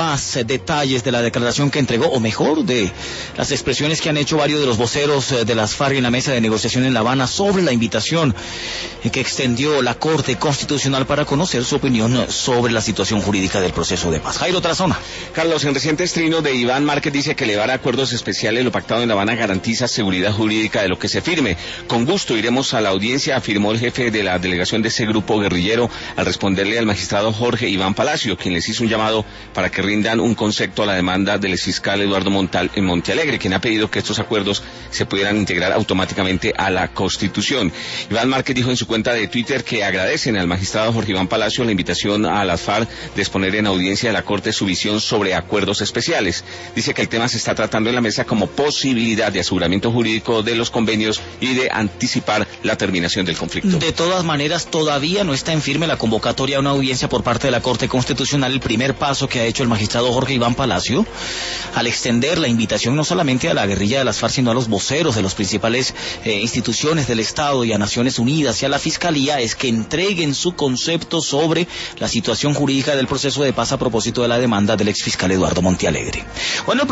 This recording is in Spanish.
más detalles de la declaración que entregó, o mejor, de las expresiones que han hecho varios de los voceros de las FARC en la mesa de negociación en La Habana sobre la invitación que extendió la Corte Constitucional para conocer su opinión sobre la situación jurídica del proceso de paz. Jairo Tarazona. Carlos, en recientes trinos de Iván Márquez dice que elevar a acuerdos especiales lo pactado en La Habana garantiza seguridad jurídica de lo que se firme. Con gusto iremos a la audiencia, afirmó el jefe de la delegación de ese grupo guerrillero al responderle al magistrado Jorge Iván Palacio, quien les hizo un llamado para que rindan un concepto a la demanda del exfiscal Eduardo Montealegre, quien ha pedido que estos acuerdos se pudieran integrar automáticamente a la Constitución. Iván Márquez dijo en su cuenta de Twitter que agradecen al magistrado Jorge Iván Palacio la invitación a las FARC de exponer en audiencia de la Corte su visión sobre acuerdos especiales. Dice que el tema se está tratando en la mesa como posibilidad de aseguramiento jurídico de los convenios y de anticipar la terminación del conflicto. De todas maneras, todavía no está en firme la convocatoria a una audiencia por parte de la Corte Constitucional, el primer paso que ha hecho el magistrado Jorge Iván Palacio al extender la invitación no solamente a la guerrilla de las FARC, sino a los voceros de las principales instituciones del Estado y a Naciones Unidas y a la Fiscalía, es que entreguen su concepto sobre la situación jurídica del proceso de paz a propósito de la demanda del exfiscal Eduardo Montealegre. Bueno,